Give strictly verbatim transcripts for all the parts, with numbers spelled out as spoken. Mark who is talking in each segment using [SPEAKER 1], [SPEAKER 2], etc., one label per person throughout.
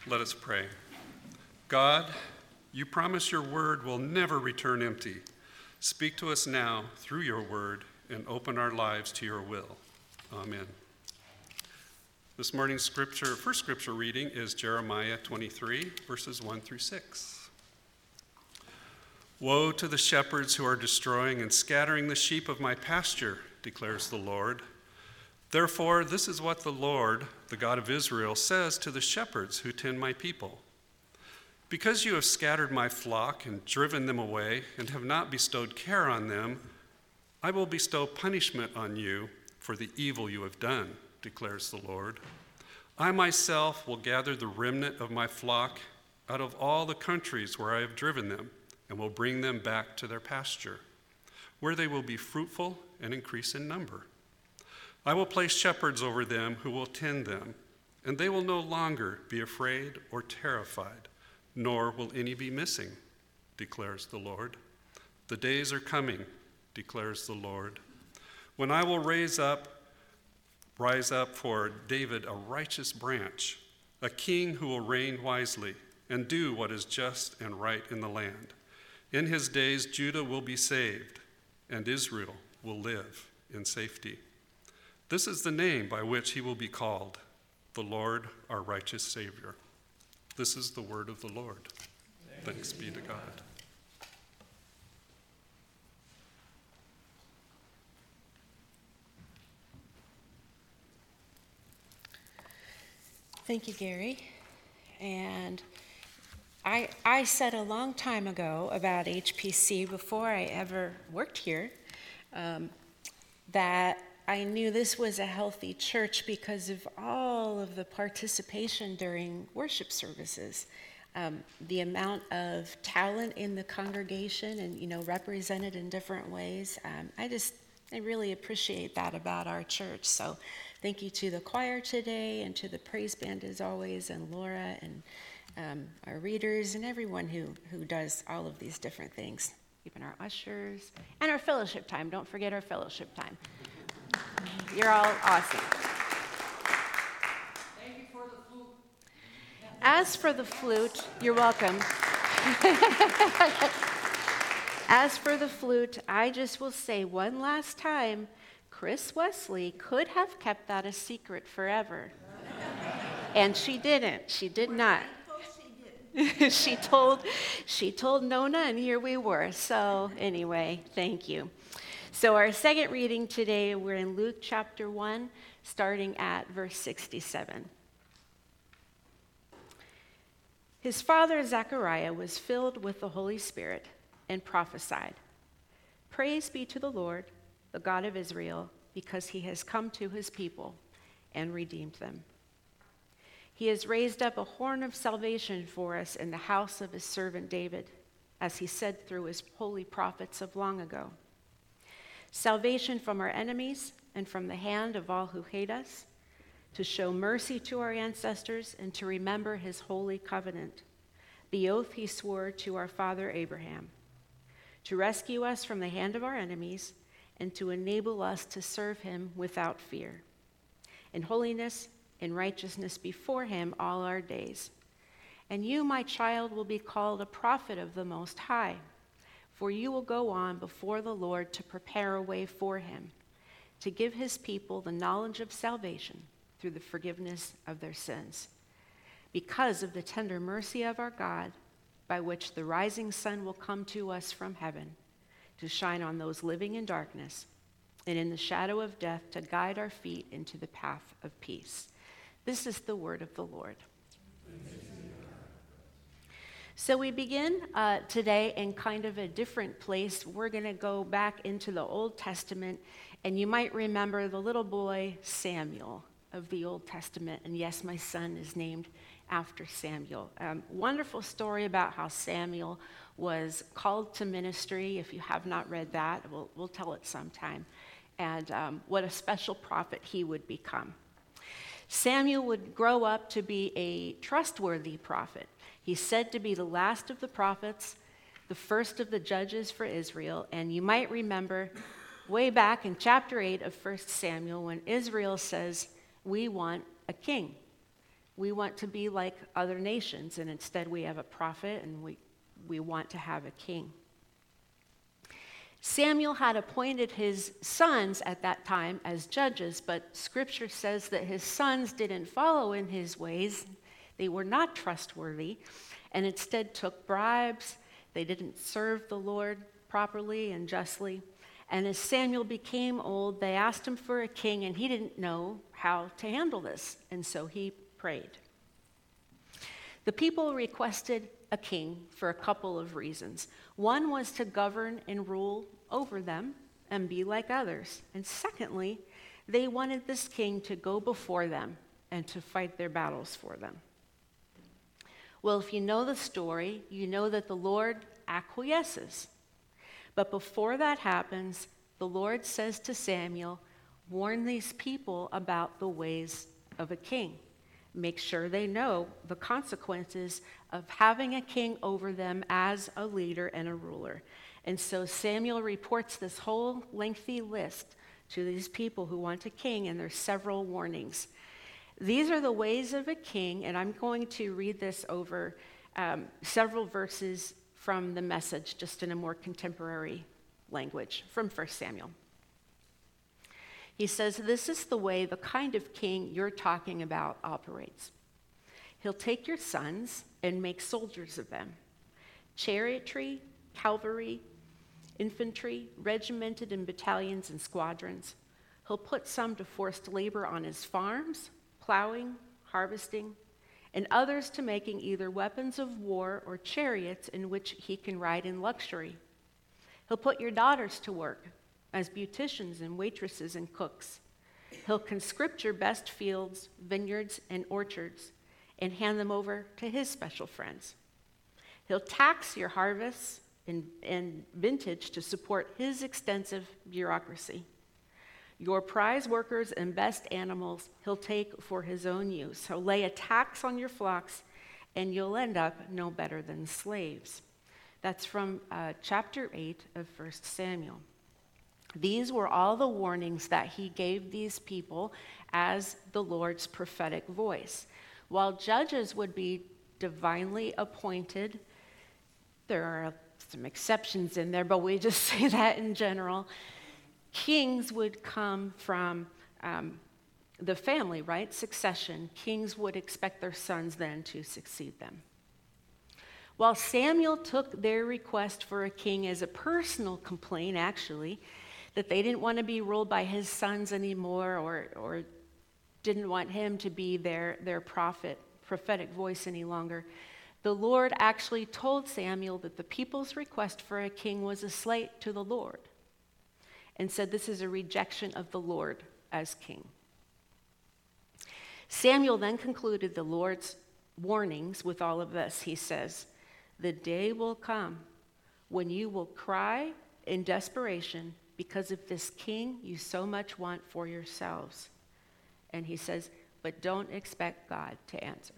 [SPEAKER 1] Let us pray. God, you promise your word will never return empty. Speak to us now through your word and open our lives to your will. Amen. This morning's scripture, first scripture reading is Jeremiah twenty-three, verses one through six. Woe to the shepherds who are destroying and scattering the sheep of my pasture, declares the Lord. Therefore, this is what the Lord, the God of Israel, says to the shepherds who tend my people. Because you have scattered my flock and driven them away and have not bestowed care on them, I will bestow punishment on you for the evil you have done, declares the Lord. I myself will gather the remnant of my flock out of all the countries where I have driven them and will bring them back to their pasture, where they will be fruitful and increase in number. I will place shepherds over them who will tend them, and they will no longer be afraid or terrified, nor will any be missing, declares the Lord. The days are coming, declares the Lord, when I will raise up, rise up for David a righteous branch, a king who will reign wisely and do what is just and right in the land. In his days, Judah will be saved, and Israel will live in safety. This is the name by which he will be called, the Lord, our righteous Savior. This is the word of the Lord. Thanks be to God.
[SPEAKER 2] Thank you, Gary. And I, I said a long time ago about H P C, before I ever worked here, um, that I knew this was a healthy church because of all of the participation during worship services. Um, the amount of talent in the congregation and, you know, represented in different ways. Um, I just, I really appreciate that about our church. So thank you to the choir today and to the praise band as always, and Laura and um, our readers and everyone who, who does all of these different things. Even our ushers and our fellowship time. Don't forget our fellowship time. You're all awesome.
[SPEAKER 3] Thank you for the flute.
[SPEAKER 2] As for the flute, you're welcome. As for the flute, I just will say one last time, Chris Wesley could have kept that a secret forever. And she didn't. She did not. she told she told Nona, and here we were. So anyway, thank you. So our second reading today, we're in Luke chapter one, starting at verse sixty-seven. His father Zechariah was filled with the Holy Spirit and prophesied, "Praise be to the Lord, the God of Israel, because he has come to his people and redeemed them. He has raised up a horn of salvation for us in the house of his servant David, as he said through his holy prophets of long ago. Salvation from our enemies and from the hand of all who hate us, to show mercy to our ancestors and to remember his holy covenant, the oath he swore to our father Abraham, to rescue us from the hand of our enemies and to enable us to serve him without fear, in holiness and righteousness before him all our days. And you, my child, will be called a prophet of the Most High, for you will go on before the Lord to prepare a way for him, to give his people the knowledge of salvation through the forgiveness of their sins, because of the tender mercy of our God, by which the rising sun will come to us from heaven, to shine on those living in darkness and in the shadow of death, to guide our feet into the path of peace." This is the word of the Lord. So we begin uh, today in kind of a different place. We're going to go back into the Old Testament, and you might remember the little boy Samuel of the Old Testament. And yes, my son is named after Samuel. Um, wonderful story about how Samuel was called to ministry. If you have not read that, we'll, we'll tell it sometime. And um, what a special prophet he would become. Samuel would grow up to be a trustworthy prophet. He's said to be the last of the prophets, the first of the judges for Israel. And you might remember way back in chapter eight of First Samuel when Israel says, "We want a king." We want to be like other nations, and instead we have a prophet, and we, we want to have a king. Samuel had appointed his sons at that time as judges, but Scripture says that his sons didn't follow in his ways. They were not trustworthy, and instead took bribes. They didn't serve the Lord properly and justly. And as Samuel became old, they asked him for a king, and he didn't know how to handle this, and so he prayed. The people requested a king for a couple of reasons. One was to govern and rule over them and be like others. And secondly, they wanted this king to go before them and to fight their battles for them. Well, if you know the story, you know that the Lord acquiesces. But before that happens, the Lord says to Samuel, warn these people about the ways of a king. Make sure they know the consequences of having a king over them as a leader and a ruler. And so Samuel reports this whole lengthy list to these people who want a king, and there's several warnings. These are the ways of a king, and I'm going to read this over um, several verses from the Message, just in a more contemporary language, from First Samuel. He says, this is the way the kind of king you're talking about operates. He'll take your sons and make soldiers of them. Chariotry, cavalry, infantry, regimented in battalions and squadrons. He'll put some to forced labor on his farms, plowing, harvesting, and others to making either weapons of war or chariots in which he can ride in luxury. He'll put your daughters to work as beauticians and waitresses and cooks. He'll conscript your best fields, vineyards, and orchards and hand them over to his special friends. He'll tax your harvests and, and vintage to support his extensive bureaucracy. Your prize workers and best animals he'll take for his own use. He'll lay a tax on your flocks, and you'll end up no better than slaves. That's from uh, chapter eight of First Samuel. These were all the warnings that he gave these people as the Lord's prophetic voice. While judges would be divinely appointed, there are some exceptions in there, but we just say that in general. Kings would come from um, the family, right? Succession. Kings would expect their sons then to succeed them. While Samuel took their request for a king as a personal complaint, actually, that they didn't want to be ruled by his sons anymore, or, or didn't want him to be their, their prophet, prophetic voice any longer, the Lord actually told Samuel that the people's request for a king was a slight to the Lord, and said this is a rejection of the Lord as king. Samuel then concluded the Lord's warnings with all of this. He says, the day will come when you will cry in desperation because of this king you so much want for yourselves. And he says, but don't expect God to answer.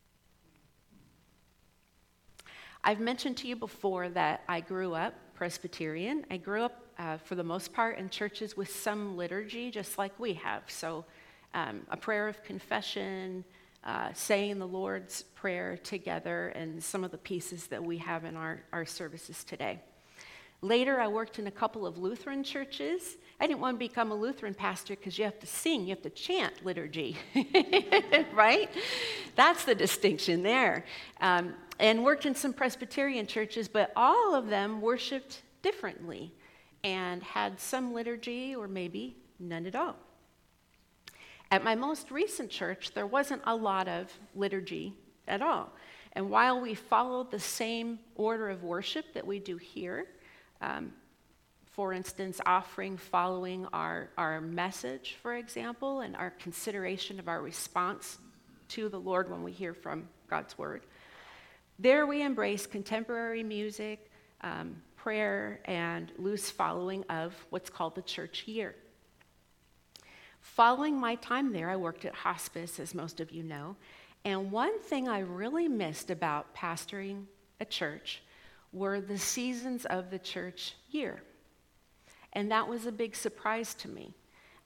[SPEAKER 2] I've mentioned to you before that I grew up Presbyterian. I grew up, uh, for the most part, in churches with some liturgy, just like we have. So um, a prayer of confession, uh, saying the Lord's Prayer together, and some of the pieces that we have in our, our services today. Later, I worked in a couple of Lutheran churches. I didn't want to become a Lutheran pastor because you have to sing, you have to chant liturgy, right? That's the distinction there. Um, and worked in some Presbyterian churches, but all of them worshiped differently and had some liturgy or maybe none at all. At my most recent church, there wasn't a lot of liturgy at all. And while we followed the same order of worship that we do here, Um, for instance, offering following our, our message, for example, and our consideration of our response to the Lord when we hear from God's word. There we embrace contemporary music, um, prayer, and loose following of what's called the church year. Following my time there, I worked at hospice, as most of you know, and one thing I really missed about pastoring a church were the seasons of the church year. And that was a big surprise to me.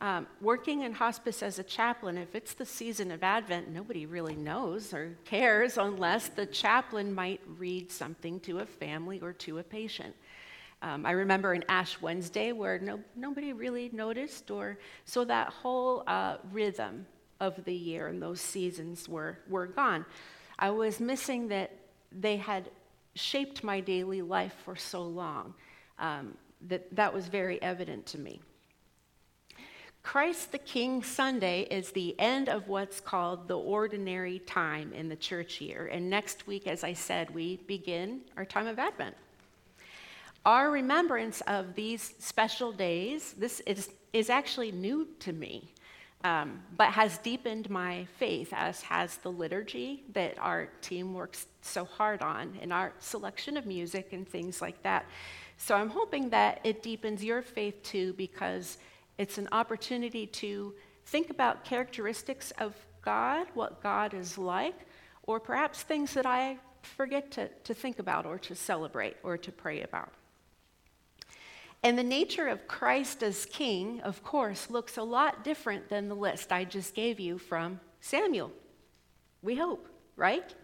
[SPEAKER 2] Um, working in hospice as a chaplain, if it's the season of Advent, nobody really knows or cares unless the chaplain might read something to a family or to a patient. Um, I remember an Ash Wednesday where no, nobody really noticed, or so that whole uh, rhythm of the year and those seasons were, were gone. I was missing that they had shaped my daily life for so long. Um, that that was very evident to me. Christ the King Sunday is the end of what's called the ordinary time in the church year. And next week, as I said, we begin our time of Advent. Our remembrance of these special days, this is, is actually new to me, um, but has deepened my faith, as has the liturgy that our team works so hard on, and our selection of music and things like that. So I'm hoping that it deepens your faith too, because it's an opportunity to think about characteristics of God, what God is like, or perhaps things that I forget to, to think about or to celebrate or to pray about. And the nature of Christ as King, of course, looks a lot different than the list I just gave you from Samuel. We hope, right?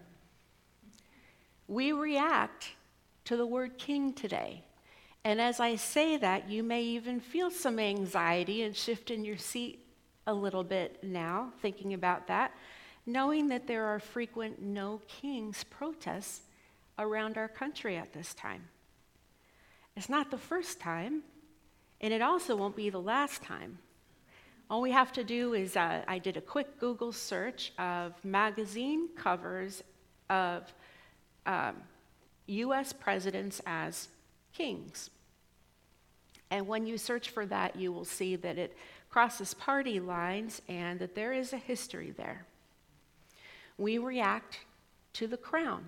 [SPEAKER 2] We react to the word king today. And as I say that, you may even feel some anxiety and shift in your seat a little bit now, thinking about that, knowing that there are frequent no kings protests around our country at this time. It's not the first time, and it also won't be the last time. All we have to do is, uh, I did a quick Google search of magazine covers of um, U S presidents as kings. And when you search for that, you will see that it crosses party lines and that there is a history there. We react to the crown.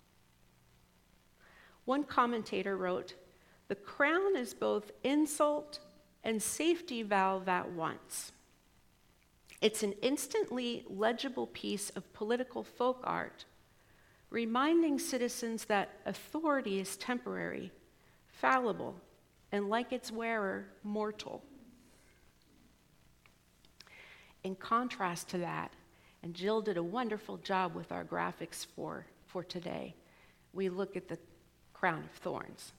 [SPEAKER 2] One commentator wrote, "The crown is both insult and safety valve at once. It's an instantly legible piece of political folk art, reminding citizens that authority is temporary, fallible, and like its wearer, mortal." In contrast to that, and Jill did a wonderful job with our graphics for, for today, we look at the crown of thorns.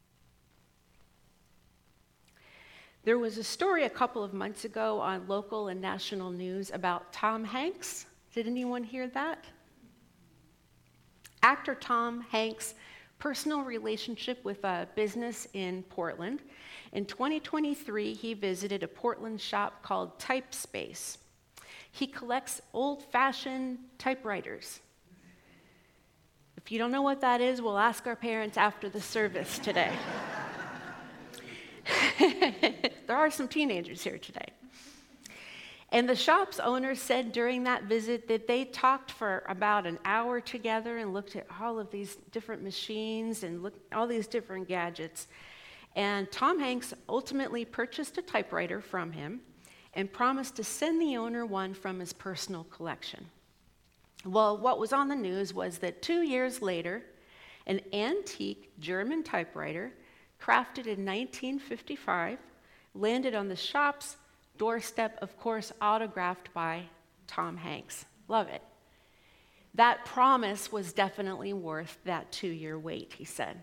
[SPEAKER 2] There was a story a couple of months ago on local and national news about Tom Hanks. Did anyone hear that? Actor Tom Hanks' personal relationship with a business in Portland. In twenty twenty-three, he visited a Portland shop called Typespace. He collects old-fashioned typewriters. If you don't know what that is, we'll ask our parents after the service today. There are some teenagers here today. And the shop's owner said during that visit that they talked for about an hour together and looked at all of these different machines and looked at all these different gadgets. And Tom Hanks ultimately purchased a typewriter from him and promised to send the owner one from his personal collection. Well, what was on the news was that two years later, an antique German typewriter, crafted in nineteen fifty-five, landed on the shop's doorstep, of course, autographed by Tom Hanks. Love it. That promise was definitely worth that two-year wait, he said.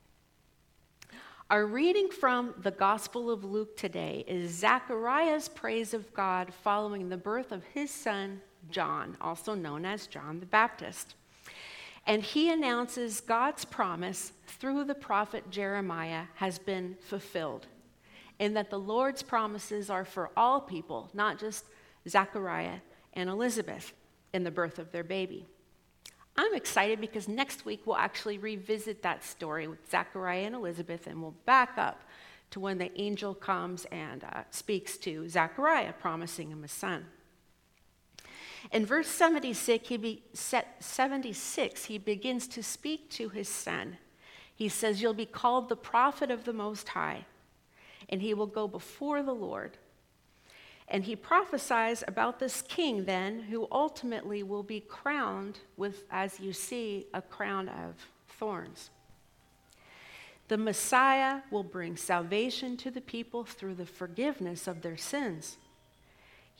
[SPEAKER 2] Our reading from the Gospel of Luke today is Zechariah's praise of God following the birth of his son, John, also known as John the Baptist. And he announces God's promise through the prophet Jeremiah has been fulfilled, and that the Lord's promises are for all people, not just Zechariah and Elizabeth in the birth of their baby. I'm excited because next week we'll actually revisit that story with Zechariah and Elizabeth, and we'll back up to when the angel comes and uh, speaks to Zechariah, promising him a son. In verse seventy-six he, be, seventy-six, he begins to speak to his son. He says, "You'll be called the prophet of the Most High, and he will go before the Lord." And he prophesies about this king then, who ultimately will be crowned with, as you see, a crown of thorns. The Messiah will bring salvation to the people through the forgiveness of their sins.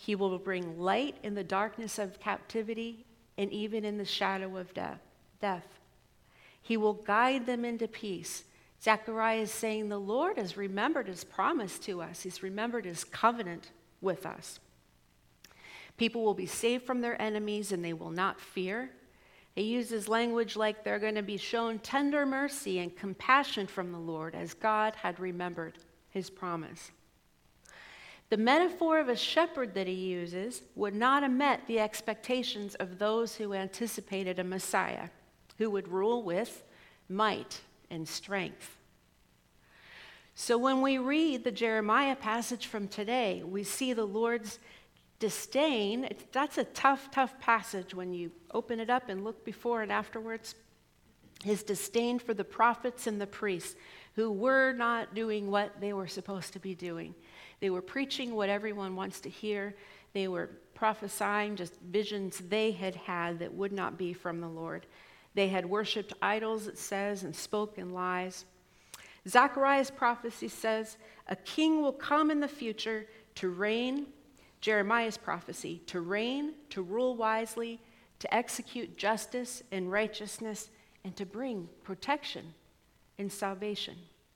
[SPEAKER 2] He will bring light in the darkness of captivity and even in the shadow of death. death. He will guide them into peace. Zechariah is saying the Lord has remembered his promise to us. He's remembered his covenant with us. People will be saved from their enemies and they will not fear. He uses language like they're going to be shown tender mercy and compassion from the Lord as God had remembered his promise. The metaphor of a shepherd that he uses would not have met the expectations of those who anticipated a Messiah who would rule with might and strength. So when we read the Jeremiah passage from today, we see the Lord's disdain. It's, that's a tough, tough passage when you open it up and look before and afterwards. His disdain for the prophets and the priests who were not doing what they were supposed to be doing. They were preaching what everyone wants to hear. They were prophesying just visions they had had that would not be from the Lord. They had worshipped idols, it says, and spoken lies. Zechariah's prophecy says, a king will come in the future to reign. Jeremiah's prophecy, to reign, to rule wisely, to execute justice and righteousness, and to bring protection and salvation.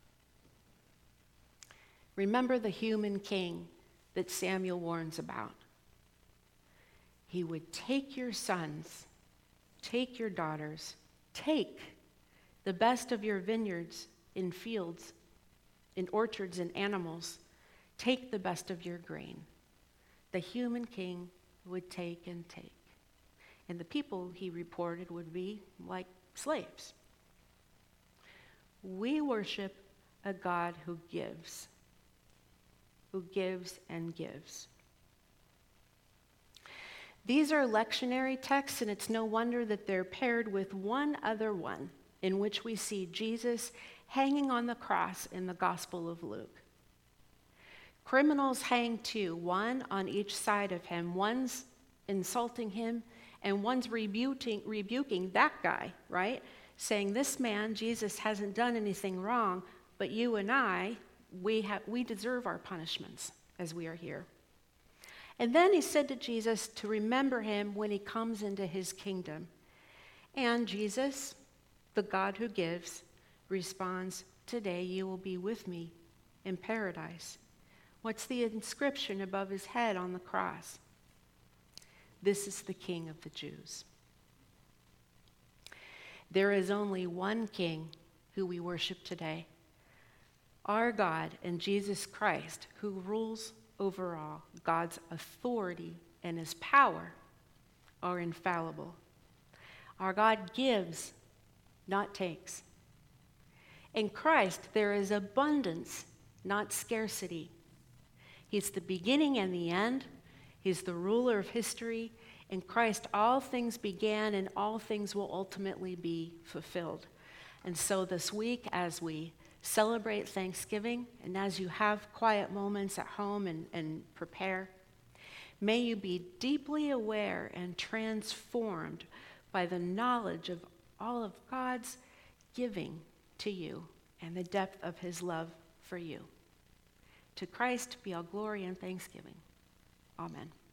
[SPEAKER 2] Remember the human king that Samuel warns about. He would take your sons, take your daughters, take the best of your vineyards in fields, in orchards and animals, take the best of your grain. The human king would take and take. And the people, he reported, would be like slaves. We worship a God who gives, who gives and gives. These are lectionary texts, and it's no wonder that they're paired with one other one in which we see Jesus hanging on the cross in the Gospel of Luke. Criminals hang too, one on each side of him. One's insulting him, and one's rebuking, rebuking that guy, right? Saying, this man, Jesus, hasn't done anything wrong, but you and I, we, have, we deserve our punishments as we are here. And then he said to Jesus to remember him when he comes into his kingdom. And Jesus, the God who gives, responds, today you will be with me in paradise. What's the inscription above his head on the cross? This is the King of the Jews. There is only one King who we worship today, our God and Jesus Christ, who rules over all. God's authority and his power are infallible. Our God gives, not takes. In Christ, there is abundance, not scarcity. He's the beginning and the end. He's the ruler of history. In Christ, all things began and all things will ultimately be fulfilled. And so this week, as we celebrate Thanksgiving, and as you have quiet moments at home and, and prepare, may you be deeply aware and transformed by the knowledge of all of God's giving to you and the depth of his love for you. To Christ be all glory and thanksgiving. Amen.